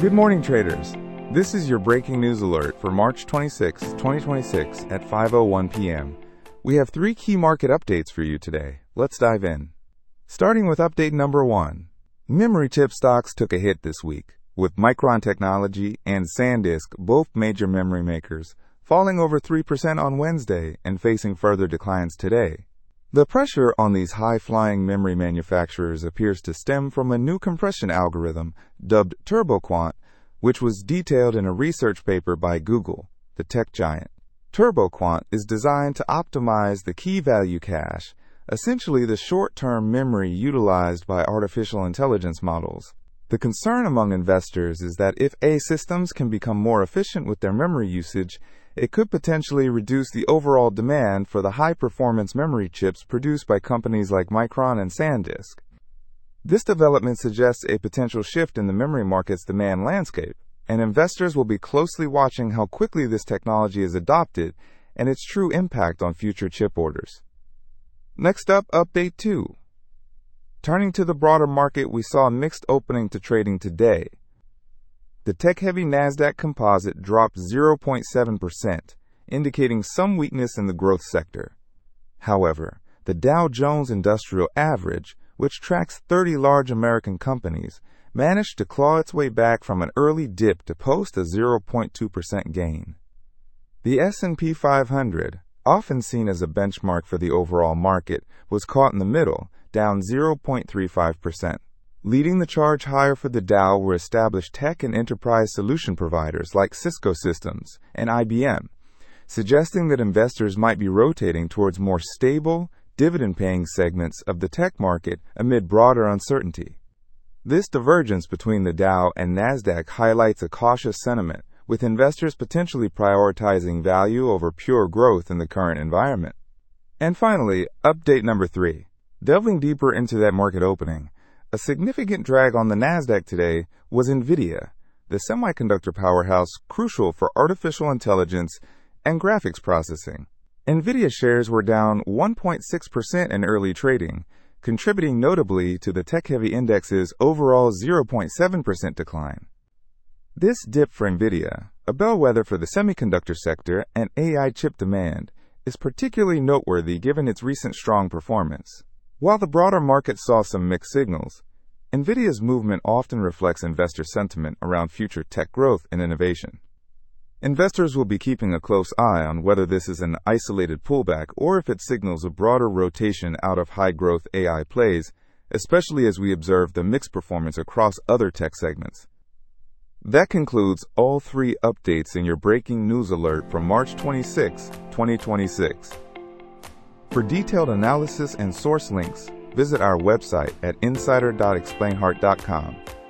Good morning, traders. This is your breaking news alert for March 26, 2026 at 5:01 p.m. We have 3 key market updates for you today. Let's dive in. Starting with update number 1. Memory chip stocks took a hit this week, with Micron Technology and SanDisk, both major memory makers, falling over 3% on Wednesday and facing further declines today. The pressure on these high-flying memory manufacturers appears to stem from a new compression algorithm dubbed TurboQuant, which was detailed in a research paper by Google, the tech giant. TurboQuant is designed to optimize the key value cache, essentially the short-term memory utilized by artificial intelligence models. The concern among investors is that if systems can become more efficient with their memory usage, it could potentially reduce the overall demand for the high-performance memory chips produced by companies like Micron and SanDisk. This development suggests a potential shift in the memory market's demand landscape, and investors will be closely watching how quickly this technology is adopted and its true impact on future chip orders. Next up, update 2. Turning to the broader market, we saw a mixed opening to trading today. The tech-heavy Nasdaq Composite dropped 0.7%, indicating some weakness in the growth sector. However, the Dow Jones Industrial Average, which tracks 30 large American companies, managed to claw its way back from an early dip to post a 0.2% gain. The S&P 500, often seen as a benchmark for the overall market, was caught in the middle, down 0.35%. Leading the charge higher for the Dow were established tech and enterprise solution providers like Cisco Systems and IBM, suggesting that investors might be rotating towards more stable, dividend-paying segments of the tech market amid broader uncertainty. This divergence between the Dow and Nasdaq highlights a cautious sentiment, with investors potentially prioritizing value over pure growth in the current environment. And finally, update number 3. Delving deeper into that market opening, a significant drag on the Nasdaq today was NVIDIA, the semiconductor powerhouse crucial for artificial intelligence and graphics processing. NVIDIA shares were down 1.6% in early trading, contributing notably to the tech-heavy index's overall 0.7% decline. This dip for NVIDIA, a bellwether for the semiconductor sector and AI chip demand, is particularly noteworthy given its recent strong performance. While the broader market saw some mixed signals, NVIDIA's movement often reflects investor sentiment around future tech growth and innovation. Investors will be keeping a close eye on whether this is an isolated pullback or if it signals a broader rotation out of high-growth AI plays, especially as we observe the mixed performance across other tech segments. That concludes all 3 updates in your breaking news alert from March 26, 2026. For detailed analysis and source links, visit our website at insider.explainheart.com.